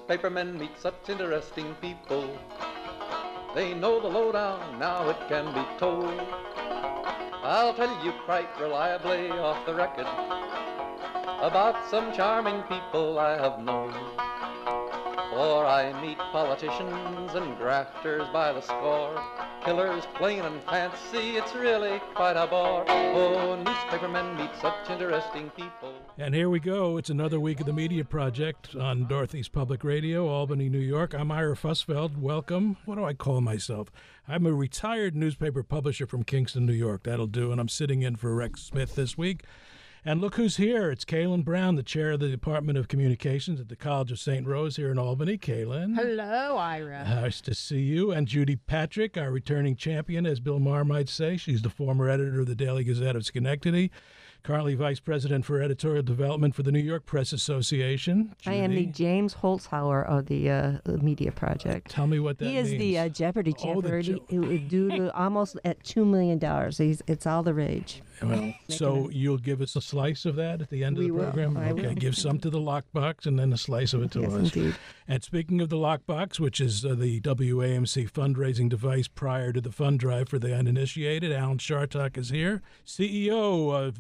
newspapermen meet such interesting people. They know the lowdown, now it can be told. I'll tell you quite reliably off the record about some charming people I have known. For I meet politicians and grafters by the score, killers plain and fancy, it's really quite a bore. Oh, newspapermen meet such interesting people. And here we go. It's another week of the Media Project on Dorothy's Public Radio, Albany, New York. I'm Ira Fussfeld. Welcome. What do I call myself? I'm a retired newspaper publisher from Kingston, New York. That'll do. And I'm sitting in for Rex Smith this week. And look who's here. It's Kaylin Brown, the chair of the Department of Communications at the College of St. Rose here in Albany. Kaylin. Hello, Ira. Nice to see you. And Judy Patrick, our returning champion, as Bill Maher might say. She's the former editor of the Daily Gazette of Schenectady, currently vice president for editorial development for the New York Press Association. Judy. I am the James Holzhauer of the Media Project. Tell me what that means. He is the Jeopardy champion. Due to almost at $2 million. It's all the rage. Well, so you'll give us a slice of that at the end of the program? I Okay, will. give some to the Lockbox and then a slice of it to Yes, us. indeed. And speaking of the Lockbox, which is the WAMC fundraising device prior to the fund drive for the uninitiated, Alan Shartok is here, CEO of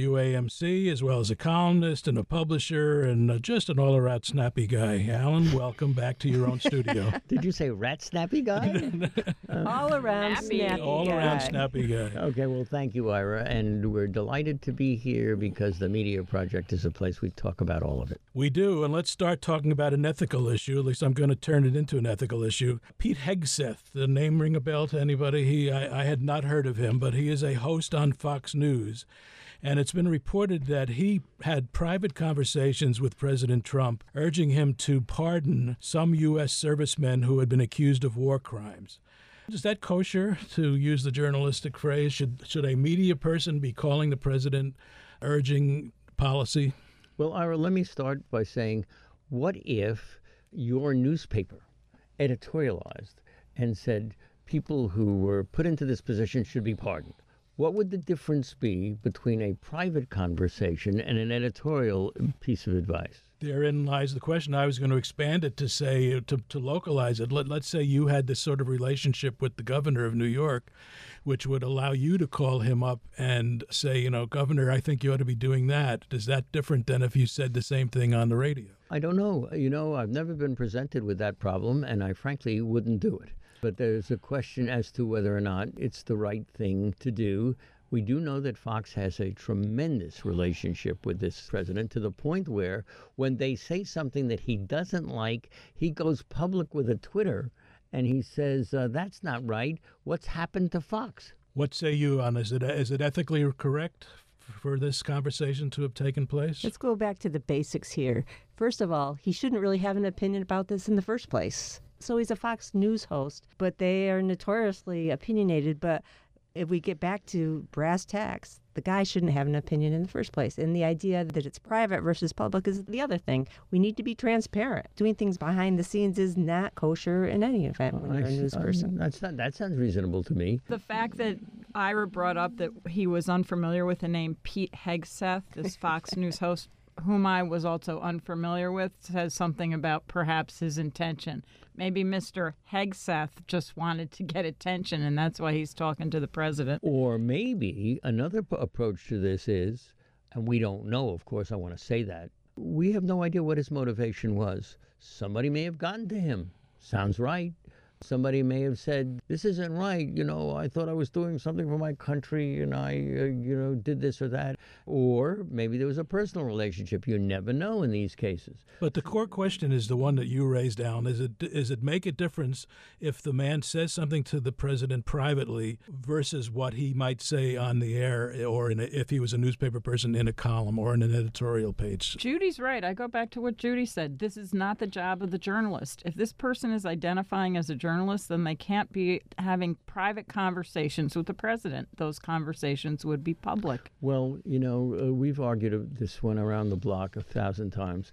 WAMC, as well as a columnist and a publisher and just an all-around snappy guy. Alan, welcome back to your own studio. Did you say rat snappy guy? All around snappy All-around guy. snappy guy. Okay, well, thank you, Ira. And we're delighted to be here because the Media Project is a place we talk about all of it. We do, and let's start talking about an ethical issue. At least I'm going to turn it into an ethical issue. Pete Hegseth, the name ring a bell to anybody? I had not heard of him, but he is a host on Fox News. And it's been reported that he had private conversations with President Trump, urging him to pardon some U.S. servicemen who had been accused of war crimes. Is that kosher, to use the journalistic phrase? Should a media person be calling the president, urging policy? Well, Ira, let me start by saying, what if your newspaper editorialized and said people who were put into this position should be pardoned? What would the difference be between a private conversation and an editorial piece of advice? Therein lies the question. I was going to expand it to say, to localize it. Let's say you had this sort of relationship with the governor of New York, which would allow you to call him up and say, Governor, I think you ought to be doing that. Is that different than if you said the same thing on the radio? I don't know. I've never been presented with that problem, and I frankly wouldn't do it. But there's a question as to whether or not it's the right thing to do. We do know that Fox has a tremendous relationship with this president, to the point where when they say something that he doesn't like, he goes public with a Twitter and he says, that's not right. What's happened to Fox? What say you on is it ethically correct for this conversation to have taken place? Let's go back to the basics here. First of all, he shouldn't really have an opinion about this in the first place. So he's a Fox News host, but they are notoriously opinionated. But if we get back to brass tacks, the guy shouldn't have an opinion in the first place. And the idea that it's private versus public is the other thing. We need to be transparent. Doing things behind the scenes is not kosher in any event when you're a news person. That sounds reasonable to me. The fact that Ira brought up that he was unfamiliar with the name Pete Hegseth, this Fox News host, whom I was also unfamiliar with, says something about perhaps his intention. Maybe Mr. Hegseth just wanted to get attention, and that's why he's talking to the president. Or maybe another approach to this is, and we don't know, of course, I want to say that, we have no idea what his motivation was. Somebody may have gotten to him. Sounds right. Somebody may have said, this isn't right, I thought I was doing something for my country and I, did this or that. Or maybe there was a personal relationship. You never know in these cases. But the core question is the one that you raised, Alan. Is it make a difference if the man says something to the president privately versus what he might say on the air, or if he was a newspaper person in a column or in an editorial page? Judy's right. I go back to what Judy said. This is not the job of the journalist. If this person is identifying as a journalists, then they can't be having private conversations with the president. Those conversations would be public. Well, we've argued this one around the block 1,000 times.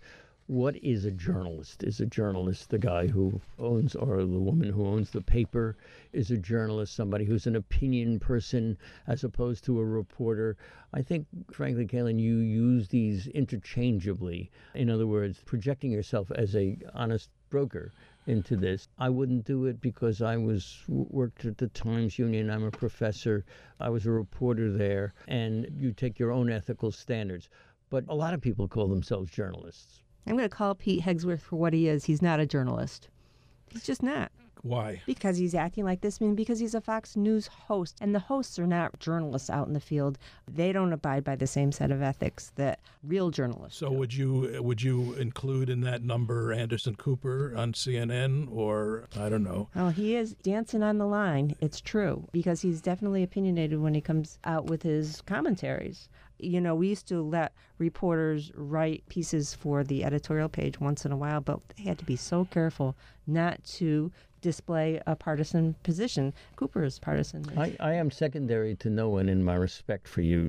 What is a journalist? Is a journalist the guy who owns, or the woman who owns the paper? Is a journalist somebody who's an opinion person as opposed to a reporter? I think, frankly, Kaylin, you use these interchangeably. In other words, projecting yourself as a honest broker into this. I wouldn't do it because I worked at the Times Union. I'm a professor. I was a reporter there. And you take your own ethical standards. But a lot of people call themselves journalists. I'm going to call Pete Hegseth for what he is. He's not a journalist. He's just not. Why? Because he's acting like this, because he's a Fox News host. And the hosts are not journalists out in the field. They don't abide by the same set of ethics that real journalists So do. would you include in that number Anderson Cooper on CNN, or I don't know? Oh, he is dancing on the line. It's true, because he's definitely opinionated when he comes out with his commentaries. You know, we used to let reporters write pieces for the editorial page once in a while, but they had to be so careful not to display a partisan position. Cooper is partisan. I am secondary to no one in my respect for you.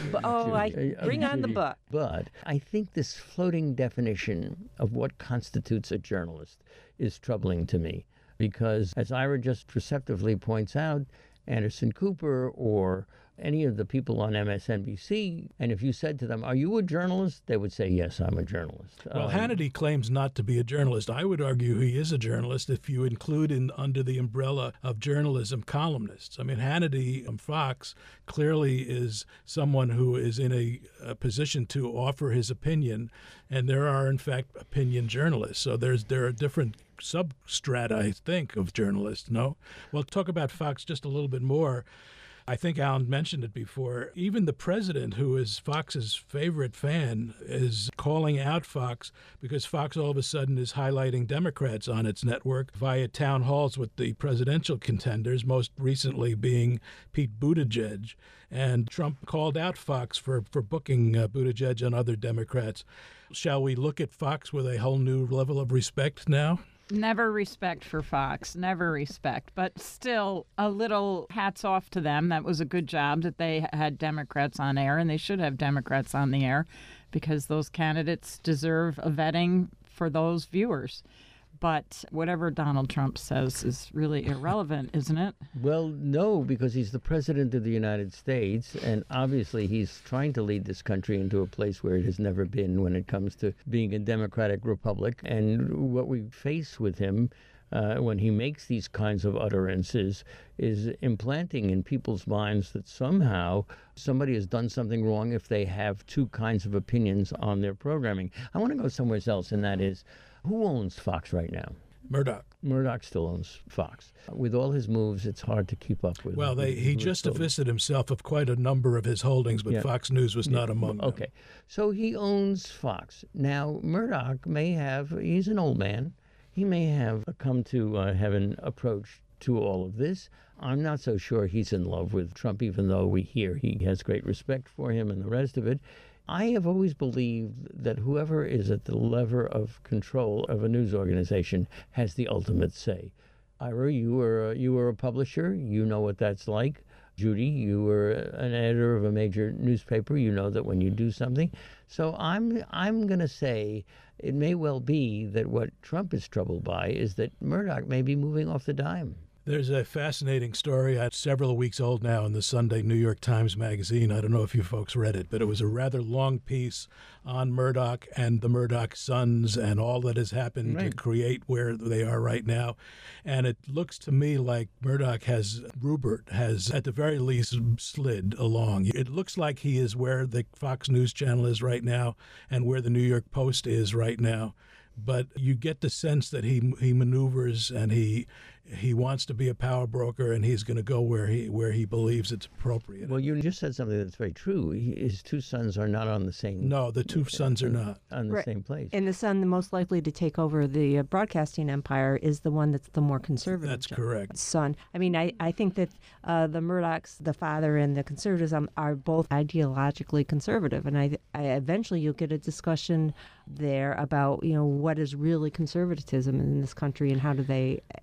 Bring on the Judy. book. But I think this floating definition of what constitutes a journalist is troubling to me because, as Ira just perceptively points out, Anderson Cooper or any of the people on MSNBC, and if you said to them, "Are you a journalist?" they would say, "Yes, I'm a journalist." Well, Hannity claims not to be a journalist. I would argue he is a journalist if you include under the umbrella of journalism columnists. I mean, Hannity from Fox clearly is someone who is in a position to offer his opinion, and there are, in fact, opinion journalists. So there are different substrata, I think, of journalists, no? Well, talk about Fox just a little bit more. I think Alan mentioned it before. Even the president, who is Fox's favorite fan, is calling out Fox because Fox all of a sudden is highlighting Democrats on its network via town halls with the presidential contenders, most recently being Pete Buttigieg. And Trump called out Fox for booking Buttigieg and other Democrats. Shall we look at Fox with a whole new level of respect now? Never respect for Fox, never respect. But still, a little hats off to them. That was a good job that they had Democrats on air, and they should have Democrats on the air because those candidates deserve a vetting for those viewers. But whatever Donald Trump says is really irrelevant, isn't it? Well, no, because he's the president of the United States, and obviously he's trying to lead this country into a place where it has never been when it comes to being a democratic republic. And what we face with him when he makes these kinds of utterances is implanting in people's minds that somehow somebody has done something wrong if they have two kinds of opinions on their programming. I want to go somewhere else, and that is, who owns Fox right now? Murdoch. Murdoch still owns Fox. With all his moves, it's hard to keep up with. Well, he just divested himself of quite a number of his holdings, but Fox News was not among them. Okay. So he owns Fox. Now, Murdoch he's an old man. He may have come to have an approach to all of this. I'm not so sure he's in love with Trump, even though we hear he has great respect for him and the rest of it. I have always believed that whoever is at the lever of control of a news organization has the ultimate say. Ira, you were a publisher. You know what that's like. Judy, you were an editor of a major newspaper. You know that when you do something. So I'm going to say it may well be that what Trump is troubled by is that Murdoch may be moving off the dime. There's a fascinating story, several weeks old now, in the Sunday New York Times Magazine. I don't know if you folks read it, but it was a rather long piece on Murdoch and the Murdoch sons and all that has happened to create where they are right now. And it looks to me like Murdoch Rupert has, at the very least, slid along. It looks like he is where the Fox News Channel is right now and where the New York Post is right now. But you get the sense that he maneuvers and he wants to be a power broker, and he's going to go where he believes it's appropriate. Well, you just said something that's very true. His two sons are not on the same. No, the two sons are not on the same place. And the son, the most likely to take over the broadcasting empire, is the one that's the more conservative. That's correct. Son. I mean, I think that the Murdochs, the father and the conservatives, are both ideologically conservative, and I eventually you'll get a discussion there about what is really conservatism in this country and how do they advance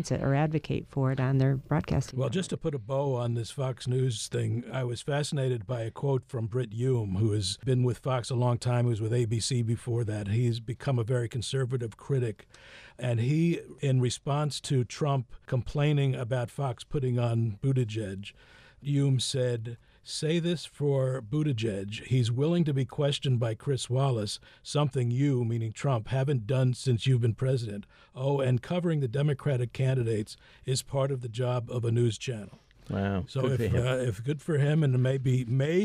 advance it or advocate for it on their broadcasting. Well, just to put a bow on this Fox News thing, I was fascinated by a quote from Britt Hume, who has been with Fox a long time, who was with ABC before that. He's become a very conservative critic. And he, in response to Trump complaining about Fox putting on Buttigieg, Hume said, "Say this for Buttigieg. He's willing to be questioned by Chris Wallace, something you, meaning Trump, haven't done since you've been president. Oh, and covering the Democratic candidates is part of the job of a news channel." Wow. So good for him. if good for him, and maybe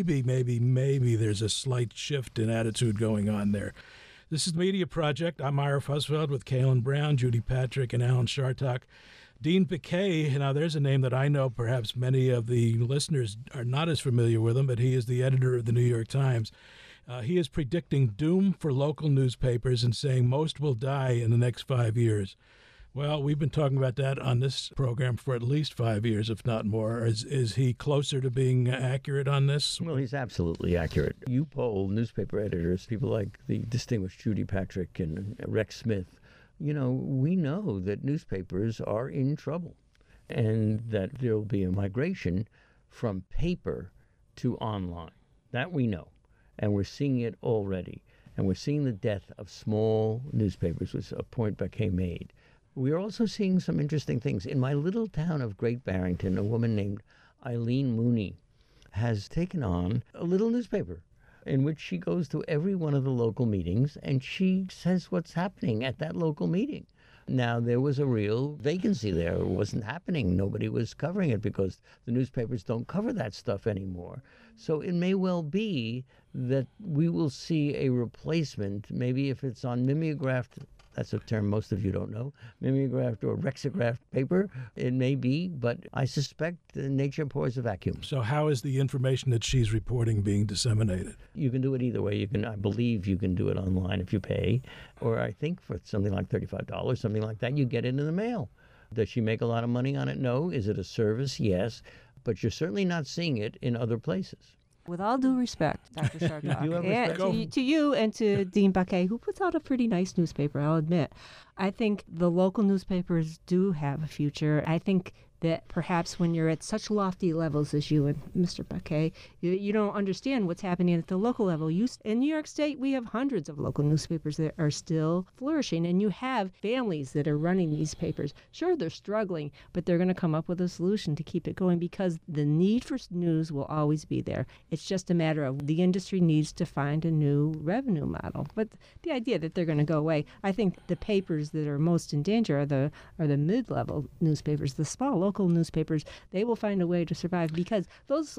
there's a slight shift in attitude going on there. This is the Media Project. I'm Ira Fussfeld with Kaylin Brown, Judy Patrick, and Alan Shartok. Dean Baquet, now there's a name that I know perhaps many of the listeners are not as familiar with him, but he is the editor of the New York Times. He is predicting doom for local newspapers and saying most will die in the next 5 years. Well, we've been talking about that on this program for at least 5 years, if not more. Is he closer to being accurate on this? Well, he's absolutely accurate. You poll newspaper editors, people like the distinguished Judy Patrick and Rex Smith. We know that newspapers are in trouble and that there will be a migration from paper to online. That we know. And we're seeing it already. And we're seeing the death of small newspapers, which a point Baquet made. We're also seeing some interesting things. In my little town of Great Barrington, a woman named Eileen Mooney has taken on a little newspaper in which she goes to every one of the local meetings and she says what's happening at that local meeting. Now, there was a real vacancy there. It wasn't happening. Nobody was covering it because the newspapers don't cover that stuff anymore. So it may well be that we will see a replacement, maybe if it's on mimeographed, that's a term most of you don't know, mimeographed or rexographed paper. It may be, but I suspect nature abhors a vacuum. So how is the information that she's reporting being disseminated? You can do it either way. I believe you can do it online if you pay, or I think for something like $35, something like that, you get it in the mail. Does she make a lot of money on it? No. Is it a service? Yes. But you're certainly not seeing it in other places. With all due respect, Dr. Shartok, You have and respect? to you and to Dean Baquet, who puts out a pretty nice newspaper, I'll admit, I think the local newspapers do have a future. I think that perhaps when you're at such lofty levels as you and Mr. Baquet, you don't understand what's happening at the local level. In New York State, we have hundreds of local newspapers that are still flourishing, and you have families that are running these papers. Sure, they're struggling, but they're going to come up with a solution to keep it going because the need for news will always be there. It's just a matter of the industry needs to find a new revenue model. But the idea that they're going to go away, I think the papers that are most in danger are the mid-level newspapers, the small local newspapers. They will find a way to survive because those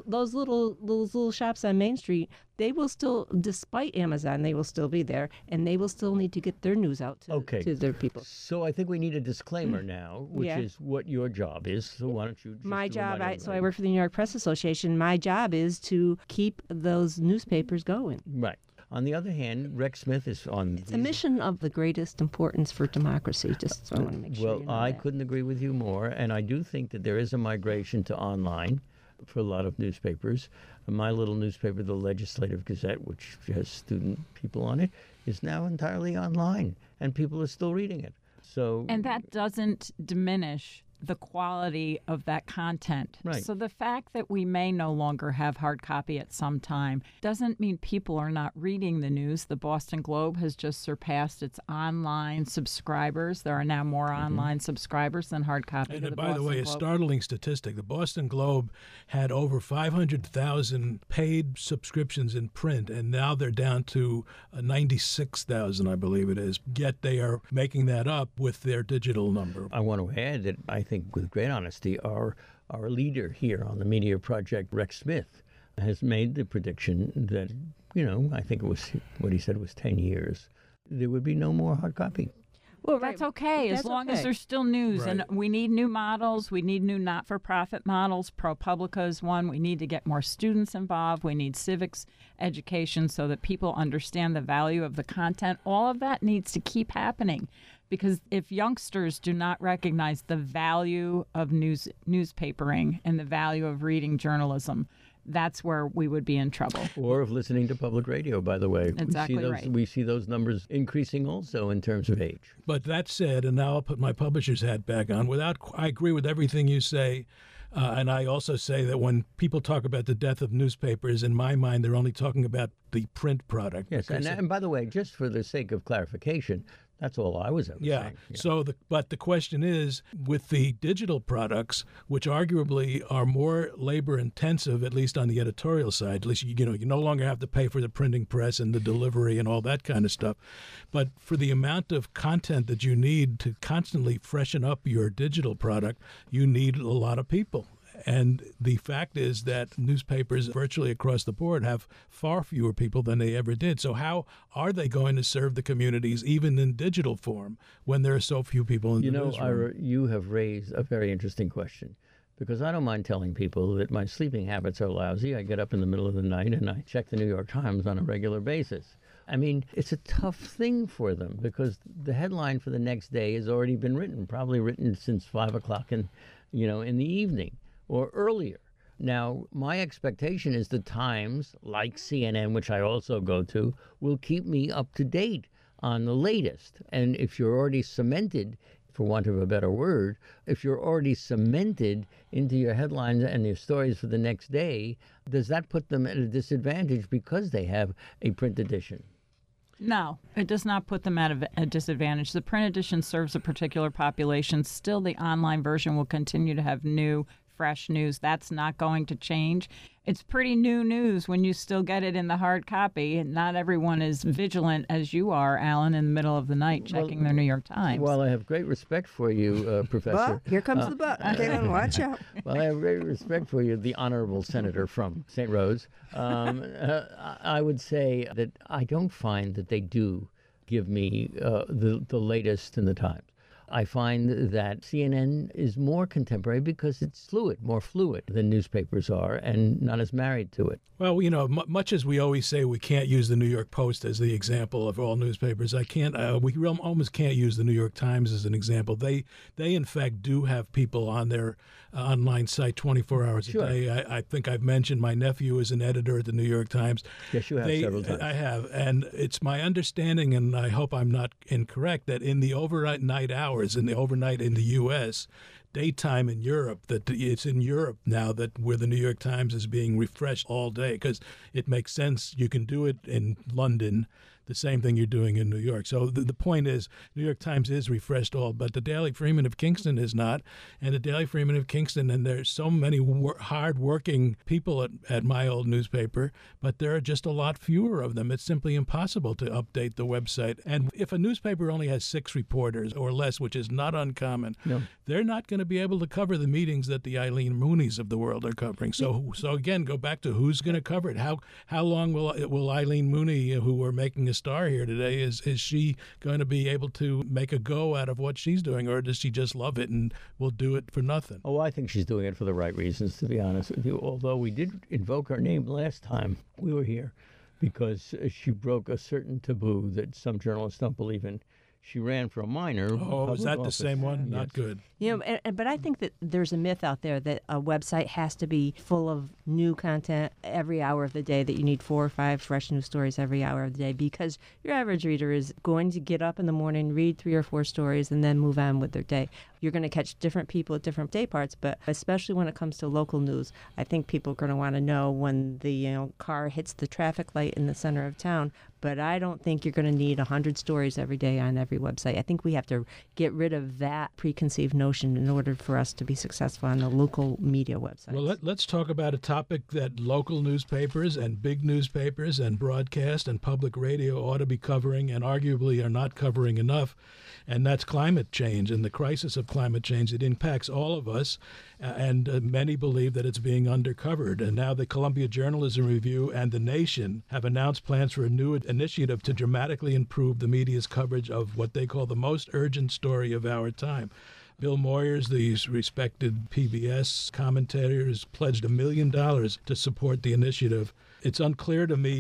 little shops on Main Street, they will still, despite Amazon, they will still be there, and they will still need to get their news out to their people. So I think we need a disclaimer now, which is what your job is. So why don't you just My job, remind I work for the New York Press Association. My job is to keep those newspapers going. Right. On the other hand, Rex Smith is on... It's a mission of the greatest importance for democracy, just so I want to make sure Well, you know I that. couldn't agree with you more, and I do think that there is a migration to online for a lot of newspapers. My little newspaper, the Legislative Gazette, which has student people on it, is now entirely online, and people are still reading it. So, And that doesn't diminish the quality of that content. Right. So the fact that we may no longer have hard copy at some time doesn't mean people are not reading the news. The Boston Globe has just surpassed its online subscribers. There are now more online subscribers than hard copy. And to by the way, a Boston Globe. startling statistic. The Boston Globe had over 500,000 paid subscriptions in print, and now they're down to 96,000, I believe it is. Yet they are making that up with their digital number. I want to add that I think, with great honesty, our leader here on the Media Project, Rex Smith, has made the prediction that, I think it was what he said was 10 years, there would be no more hard copy. Well, that's okay, as That's long as okay. there's still news. Right. And we need new models. We need new not-for-profit models. ProPublica is one. We need to get more students involved. We need civics education so that people understand the value of the content. All of that needs to keep happening. Because if youngsters do not recognize the value of newspapering and the value of reading journalism, that's where we would be in trouble. Or of listening to public radio, by the way. Exactly right. We see those numbers increasing also in terms of age. But that said, and now I'll put my publisher's hat back on, I agree with everything you say. And I also say that when people talk about the death of newspapers, in my mind, they're only talking about the print product. Yes, and by the way, just for the sake of clarification, that's all I was ever saying. Yeah. So, but the question is, with the digital products, which arguably are more labor intensive, at least on the editorial side, at least you no longer have to pay for the printing press and the delivery and all that kind of stuff. But for the amount of content that you need to constantly freshen up your digital product, you need a lot of people. And the fact is that newspapers virtually across the board have far fewer people than they ever did. So how are they going to serve the communities, even in digital form, when there are so few people in the newsroom? Ira, you have raised a very interesting question, because I don't mind telling people that my sleeping habits are lousy. I get up in the middle of the night and I check the New York Times on a regular basis. I mean, it's a tough thing for them because the headline for the next day has already been written, probably written since 5 o'clock in the evening or earlier. Now, my expectation is the Times, like CNN, which I also go to, will keep me up to date on the latest. And if you're already cemented, for want of a better word, if you're already cemented into your headlines and your stories for the next day, does that put them at a disadvantage because they have a print edition? No, it does not put them at a disadvantage. The print edition serves a particular population. Still, the online version will continue to have new, fresh news. That's not going to change. It's pretty new news when you still get it in the hard copy. And not everyone is vigilant as you are, Alan, in the middle of the night checking their New York Times. Well, I have great respect for you, Professor. Well, here comes the butt. Kevin, watch out. Well, I have great respect for you, the honorable senator from St. Rose. I would say that I don't find that they do give me the latest in the Times. I find that CNN is more contemporary because it's more fluid than newspapers are, and not as married to it. Well, much as we always say we can't use the New York Post as the example of all newspapers, we almost can't use the New York Times as an example. They in fact do have people on their online site 24 hours a day. I think I've mentioned my nephew is an editor at the New York Times. Yes, you have several times. I have, and it's my understanding, and I hope I'm not incorrect, that in the overnight hours, in the overnight in the U.S., daytime in Europe, that it's in Europe now that where the New York Times is being refreshed all day, because it makes sense. You can do it in London, the same thing you're doing in New York. So the point is, New York Times is refreshed all, but the Daily Freeman of Kingston is not. And the Daily Freeman of Kingston, and there's so many hard-working people at my old newspaper, but there are just a lot fewer of them. It's simply impossible to update the website. And if a newspaper only has 6 reporters or less, which is not uncommon, they're not going to be able to cover the meetings that the Eileen Mooneys of the world are covering. So again, go back to who's going to cover it. How long will Eileen Mooney, who we're making a star here today, is she going to be able to make a go out of what she's doing, or does she just love it and will do it for nothing? Oh, I think she's doing it for the right reasons, to be honest with you, although we did invoke her name last time we were here because she broke a certain taboo that some journalists don't believe in. She ran for a minor. Oh, is that office. the same one? Yes. Not good. But I think that there's a myth out there that a website has to be full of new content every hour of the day, that you need 4 or 5 fresh news stories every hour of the day, because your average reader is going to get up in the morning, read 3 or 4 stories, and then move on with their day. You're going to catch different people at different day parts, but especially when it comes to local news, I think people are going to want to know when the car hits the traffic light in the center of town. But I don't think you're going to need 100 stories every day on every website. I think we have to get rid of that preconceived notion in order for us to be successful on the local media websites. Well, let's talk about a topic that local newspapers and big newspapers and broadcast and public radio ought to be covering and arguably are not covering enough, and that's climate change and the crisis of climate change. It impacts all of us, and many believe that it's being undercovered. And now the Columbia Journalism Review and The Nation have announced plans for a new initiative to dramatically improve the media's coverage of what they call the most urgent story of our time. Bill Moyers, the respected PBS commentator, has pledged $1 million to support the initiative. It's unclear to me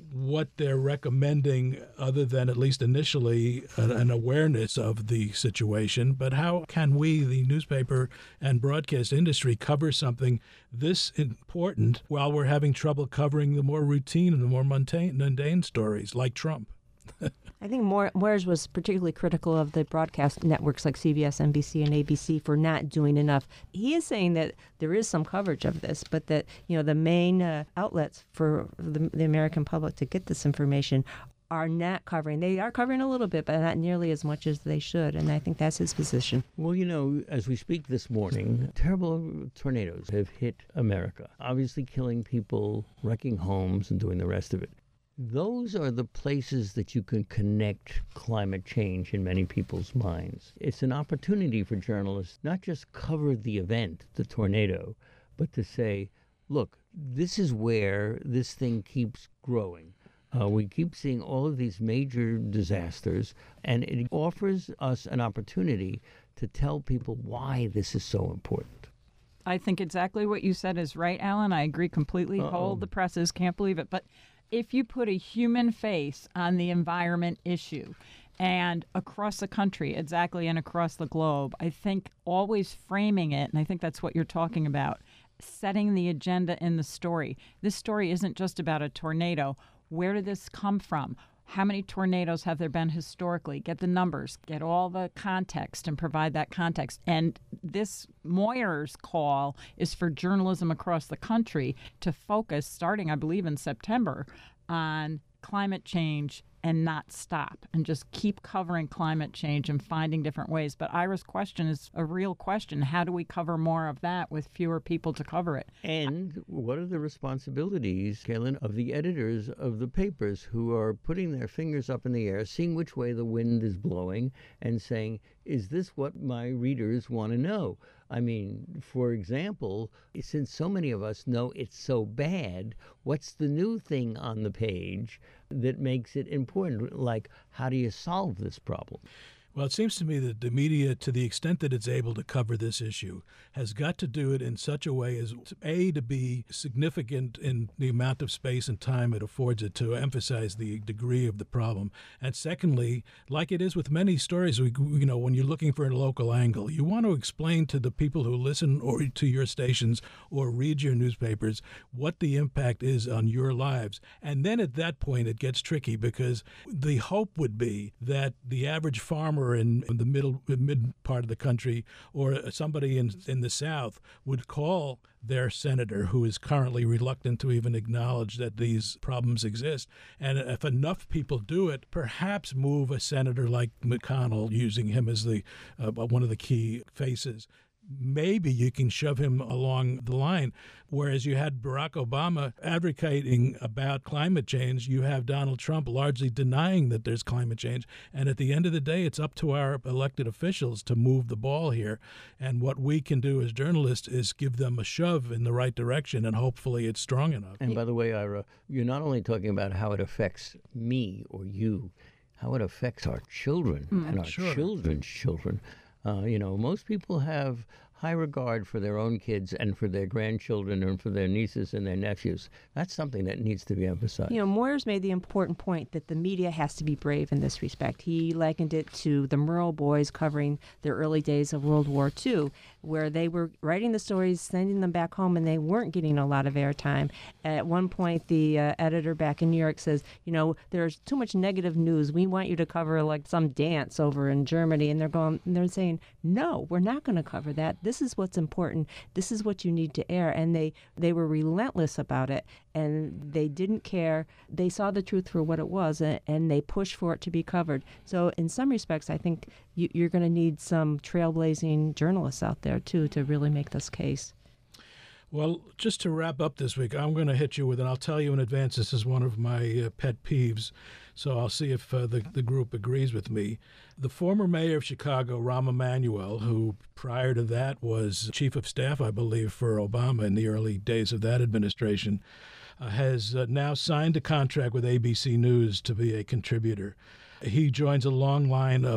what they're recommending, other than at least initially an awareness of the situation. But how can we, the newspaper and broadcast industry, cover something this important while we're having trouble covering the more routine and the more mundane stories like Trump? I think Moyers was particularly critical of the broadcast networks like CBS, NBC, and ABC for not doing enough. He is saying that there is some coverage of this, but that the main outlets for the American public to get this information are not covering. They are covering a little bit, but not nearly as much as they should, and I think that's his position. Well, as we speak this morning, terrible tornadoes have hit America, obviously killing people, wrecking homes, and doing the rest of it. Those are the places that you can connect climate change in many people's minds. It's an opportunity for journalists not just cover the event, the tornado, but to say, look, this is where this thing keeps growing. We keep seeing all of these major disasters, and it offers us an opportunity to tell people why this is so important. I think exactly what you said is right, Alan. I agree completely. Hold the presses, can't believe it. But if you put a human face on the environment issue, and across the country, exactly, and across the globe, I think always framing it, and I think that's what you're talking about, setting the agenda in the story. This story isn't just about a tornado. Where did this come from? How many tornadoes have there been historically? Get the numbers, get all the context, and provide that context. And this Moyers call is for journalism across the country to focus, starting, I believe, in September, on climate change and not stop, and just keep covering climate change and finding different ways. But Ira's question is a real question. How do we cover more of that with fewer people to cover it? And what are the responsibilities, Kaylin, of the editors of the papers who are putting their fingers up in the air, seeing which way the wind is blowing, and saying, is this what my readers want to know? I mean, for example, since so many of us know it's so bad, what's the new thing on the page that makes it important? Like, how do you solve this problem? Well, it seems to me that the media, to the extent that it's able to cover this issue, has got to do it in such a way as, A, to be significant in the amount of space and time it affords it to emphasize the degree of the problem. And secondly, like it is with many stories, when you're looking for a local angle, you want to explain to the people who listen or to your stations or read your newspapers what the impact is on your lives. And then at that point, it gets tricky, because the hope would be that the average farmer in the mid part of the country, or somebody in the South, would call their senator, who is currently reluctant to even acknowledge that these problems exist. And if enough people do it, perhaps move a senator like McConnell, using him as the one of the key faces. Maybe you can shove him along the line. Whereas you had Barack Obama advocating about climate change, you have Donald Trump largely denying that there's climate change. And at the end of the day, it's up to our elected officials to move the ball here. And what we can do as journalists is give them a shove in the right direction, and hopefully it's strong enough. And by the way, Ira, you're not only talking about how it affects me or you, how it affects our children and our children's children. Most people have high regard for their own kids and for their grandchildren and for their nieces and their nephews. That's something that needs to be emphasized. Moyers made the important point that the media has to be brave in this respect. He likened it to the Murrow boys covering the early days of World War II, where they were writing the stories, sending them back home, and they weren't getting a lot of airtime. At one point, the editor back in New York says, there's too much negative news. We want you to cover like some dance over in Germany. And they're saying, no, we're not going to cover that. This is what's important. This is what you need to air. And they were relentless about it, and they didn't care. They saw the truth for what it was, and they pushed for it to be covered. So in some respects, I think you're going to need some trailblazing journalists out there, too, to really make this case. Well, just to wrap up this week, I'm going to hit you with, and I'll tell you in advance, this is one of my pet peeves, so I'll see if the group agrees with me. The former mayor of Chicago, Rahm Emanuel, who prior to that was chief of staff, I believe, for Obama in the early days of that administration, has now signed a contract with ABC News to be a contributor. He joins a long line of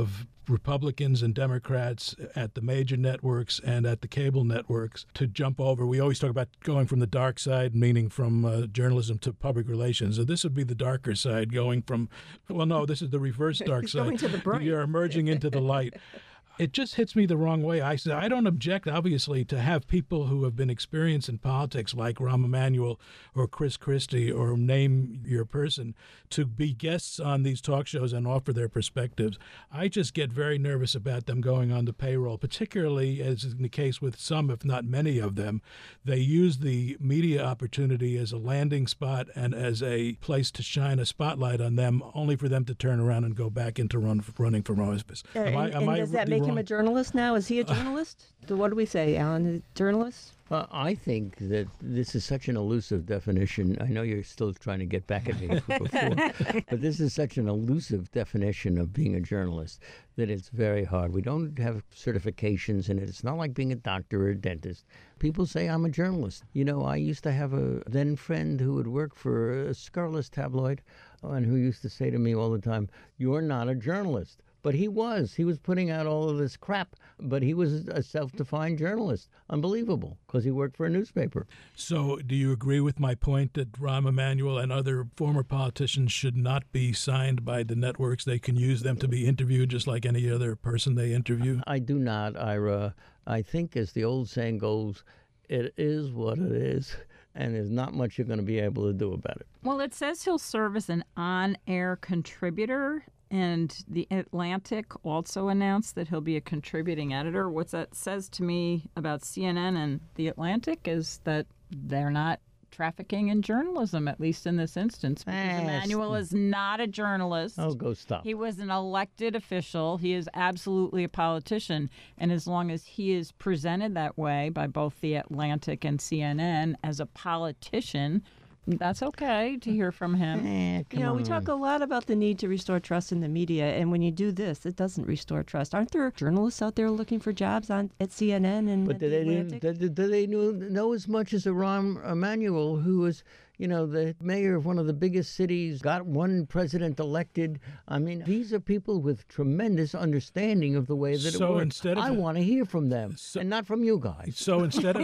Republicans and Democrats at the major networks and at the cable networks to jump over. We always talk about going from the dark side, meaning from journalism to public relations. So this would be the darker side, going from, well, no, this is the reverse dark side. Going to the bright. You're emerging into the light. It just hits me the wrong way. I don't object, obviously, to have people who have been experienced in politics like Rahm Emanuel or Chris Christie or name your person to be guests on these talk shows and offer their perspectives. I just get very nervous about them going on the payroll, particularly as in the case with some, if not many of them. They use the media opportunity as a landing spot and as a place to shine a spotlight on them, only for them to turn around and go back into running for office. Does that make him a journalist now? Is he a journalist? What do we say, Alan? A journalist? I think that this is such an elusive definition. I know you're still trying to get back at me before, but this is such an elusive definition of being a journalist that it's very hard. We don't have certifications in it. It's not like being a doctor or a dentist. People say I'm a journalist. You know, I used to have a then friend who would work for a scurrilous tabloid and who used to say to me all the time, "You're not a journalist." But he was. He was putting out all of this crap, but he was a self-defined journalist. Unbelievable, because he worked for a newspaper. So do you agree with my point that Rahm Emanuel and other former politicians should not be signed by the networks? They can use them to be interviewed just like any other person they interview? I do not, Ira. I think, as the old saying goes, it is what it is, and there's not much you're going to be able to do about it. Well, it says he'll serve as an on-air contributor. And The Atlantic also announced that he'll be a contributing editor. What that says to me about CNN and The Atlantic is that they're not trafficking in journalism, at least in this instance, because Emanuel is not a journalist. Oh, go stop. He was an elected official. He is absolutely a politician. And as long as he is presented that way by both The Atlantic and CNN as a politician, that's okay to hear from him. We talk a lot about the need to restore trust in the media, and when you do this, it doesn't restore trust. Aren't there journalists out there looking for jobs at CNN and But The Atlantic? do they know as much as a Rahm Emanuel, who was, the mayor of one of the biggest cities, got one president elected? I mean, these are people with tremendous understanding of the way that it works. I want to hear from them, and not from you guys. So instead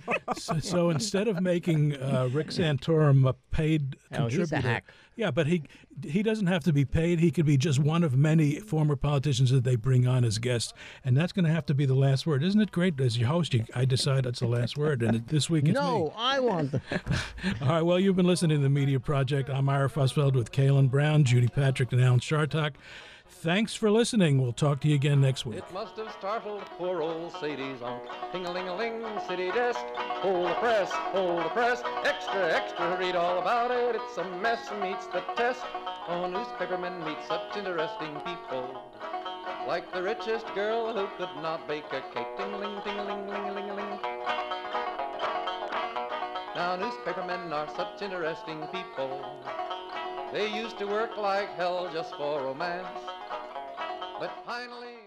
of making Rick Santorum a paid contributor, he's a hack. Yeah, but he doesn't have to be paid. He could be just one of many former politicians that they bring on as guests, and that's going to have to be the last word. Isn't it great? As your host, I decide that's the last word, and this week it's me. No, I want the... All right, well, you've been listening to The Media Project. I'm Ira Fussfeld with Kaylin Brown, Judy Patrick, and Alan Chartock. Thanks for listening. We'll talk to you again next week. It must have startled poor old Sadie's on ting-a-ling-a-ling city desk. Hold the press, extra, extra, read all about it. It's a mess, meets the test. Oh, newspapermen meet such interesting people. Like the richest girl who could not bake a cake. Ting-a-ling, ting-a-ling, ling-a-ling-a-ling. Now newspapermen are such interesting people. They used to work like hell just for romance. But finally